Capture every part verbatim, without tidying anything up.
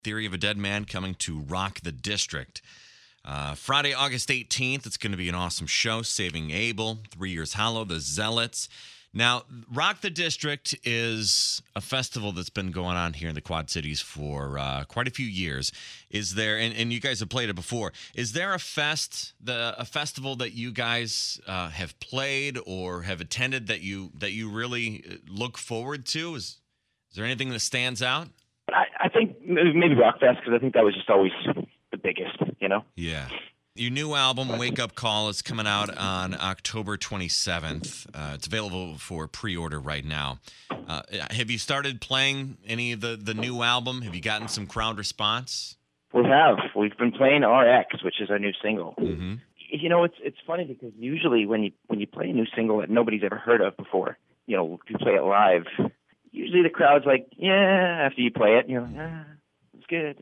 Theory of a Dead Man coming to Rock the District. Uh, Friday, August eighteenth, it's going to be an awesome show. Saving Abel, Three Years Hollow, The Zealots. Now, Rock the District is a festival that's been going on here in the Quad Cities for uh, quite a few years. Is there, and, and you guys have played it before, is there a fest, the a festival that you guys uh, have played or have attended that you that you really look forward to? Is, is there anything that stands out? I, I think maybe Rockfest, because I think that was just always the biggest, you know? Yeah. Your new album, Wake Up Call, is coming out on October twenty-seventh. Uh, it's available for pre-order right now. Uh, have you started playing any of the, the new album? Have you gotten some crowd response? We have. We've been playing R X, which is our new single. Mm-hmm. You know, it's it's funny because usually when you when you play a new single that nobody's ever heard of before, you know, you play it live, usually the crowd's like, yeah, after you play it, you're like, ah, it's good.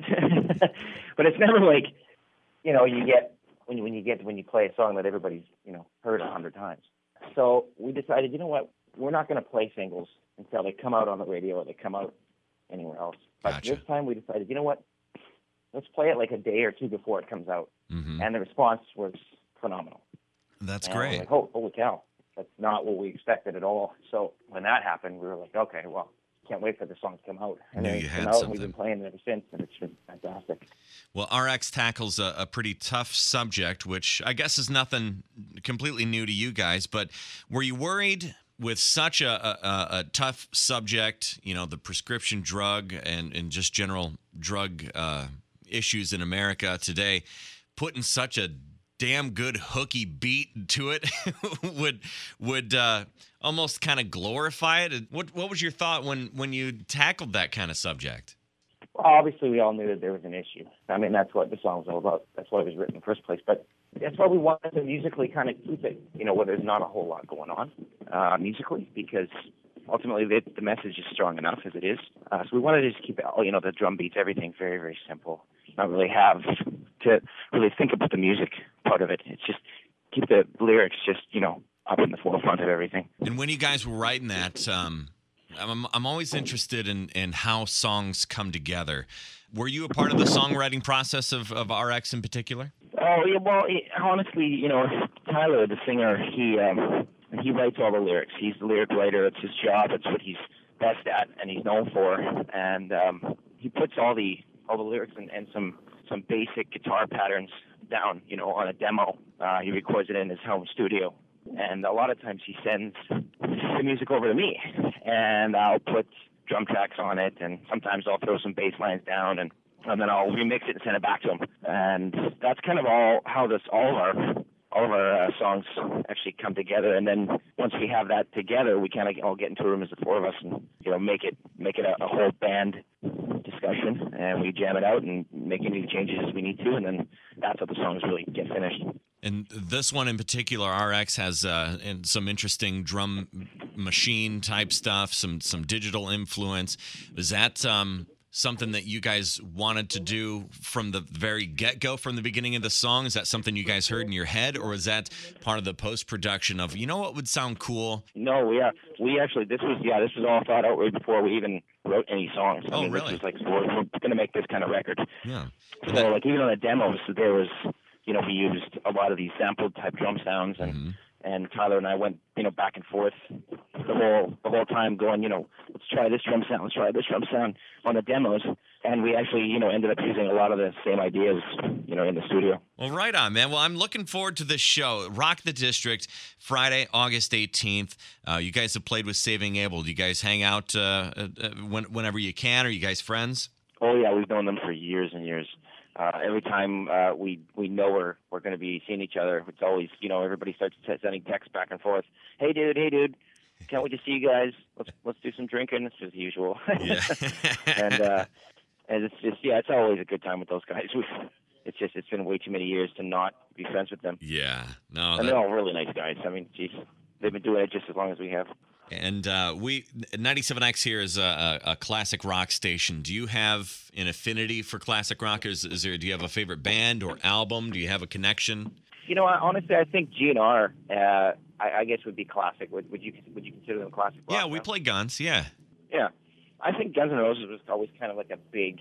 But it's never like, you know, you get... When you, when you get when you play a song that everybody's you know heard a hundred times. So we decided, you know what, we're not going to play singles until they come out on the radio or they come out anywhere else. But Gotcha. this time we decided, you know what, let's play it like a day or two before it comes out. Mm-hmm. And the response was phenomenal. That's and great. We're like, oh, holy cow, that's not what we expected at all. So when that happened, we were like, okay, well, can't wait for the song to come out. And Knew then you it had came out, and we've something. been playing it ever since, and it's been fantastic. Well, R X tackles a, a pretty tough subject, which I guess is nothing completely new to you guys, but were you worried with such a, a, a tough subject, you know, the prescription drug and, and just general drug uh, issues in America today, putting such a damn good hooky beat to it would would uh, almost kind of glorify it? What what was your thought when, when you tackled that kind of subject? Well, obviously, we all knew that there was an issue. I mean, that's what the song was all about. That's why it was written in the first place. But that's why we wanted to musically kind of keep it, you know, where there's not a whole lot going on uh, musically, because ultimately the, the message is strong enough as it is. Uh, so we wanted to just keep it, all, you know, the drum beats, everything very, very simple. Not really have to really think about the music part of it. It's just keep the lyrics just, you know, up in the forefront of everything. And when you guys were writing that, um, I'm I'm always interested in, in how songs come together. Were you a part of the songwriting process of, of R X in particular? Oh, yeah, well, it, honestly, you know, Tyler, the singer, he um, he writes all the lyrics. He's the lyric writer. It's his job. It's what he's best at and he's known for. And um, he puts all the all the lyrics and, and some, some basic guitar patterns down, you know, on a demo. Uh, he records it in his home studio. And a lot of times he sends the music over to me, and I'll put drum tracks on it, and sometimes I'll throw some bass lines down, and, and then I'll remix it and send it back to him. And that's kind of all how this all of our all of our uh, songs actually come together. And then once we have that together, we kind of all get into a room as the four of us, and you know, make it make it a, a whole band discussion, and we jam it out and make any changes as we need to, and then that's how the songs really get finished. And this one in particular, R X, has uh, and some interesting drum machine type stuff, some some digital influence. Was that um, something that you guys wanted to do from the very get-go, from the beginning of the song? Is that something you guys heard in your head, or is that part of the post-production of, you know what would sound cool? No, we are, we actually, this was, yeah, this was all thought out way before we even wrote any songs. I Oh, mean, really? This was like, we're, we're going to make this kind of record. Yeah. So, That- like, even on the demos, there was, you know, we used a lot of these sampled type drum sounds, and Mhm. and Tyler and I went, you know, back and forth the whole the whole time, going, you know, let's try this drum sound, let's try this drum sound on the demos, and we actually, you know, ended up using a lot of the same ideas, you know, in the studio. Well, right on, man. Well, I'm looking forward to this show. Rock the District, Friday, August eighteenth. Uh, you guys have played with Saving Abel. Do you guys hang out uh, uh, when, whenever you can? Are you guys friends? Oh yeah, we've known them for years and years. Uh, every time uh, we we know we're we're going to be seeing each other, it's always, you know, everybody starts t- sending texts back and forth. Hey dude, hey dude, can't wait to see you guys. Let's let's do some drinking. It's just usual. Yeah. and uh, and it's just yeah, it's always a good time with those guys. We've, it's just it's been way too many years to not be friends with them. Yeah. No. And That, they're all really nice guys. I mean, geez, they've been doing it just as long as we have. and uh, we ninety-seven X here is a, a, a classic rock station. Do you have an affinity for classic rock? Is, is there? Do you have a favorite band or album? Do you have a connection? You know, I, honestly, I think G N R, uh, I, I guess, would be classic. Would, would you would you consider them classic rock? Yeah, we now? play Guns. Yeah. Yeah, I think Guns N' Roses was always kind of like a big,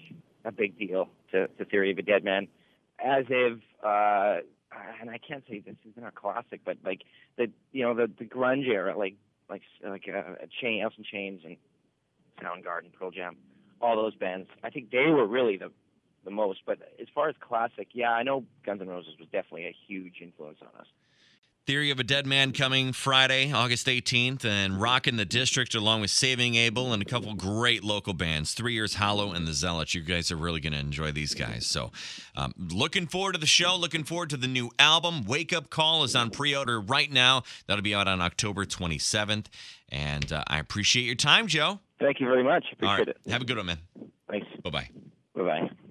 a big deal to, to Theory of a Dead Man. As if, uh, and I can't say this isn't a classic, but like the you know the, the grunge era, like like like uh, Chain, Alice in Chains, and Soundgarden, Pearl Jam, all those bands. I think they were really the the most. But as far as classic, yeah, I know Guns N' Roses was definitely a huge influence on us. Theory of a Dead Man coming Friday, August eighteenth, and Rockin' the District along with Saving Abel and a couple great local bands, Three Years Hollow and the Zealots. You guys are really going to enjoy these guys. So um, looking forward to the show, looking forward to the new album. Wake Up Call is on pre-order right now. That'll be out on October twenty-seventh. And uh, I appreciate your time, Joe. Thank you very much. Appreciate All right. it. Have a good one, man. Thanks. Bye-bye. Bye-bye.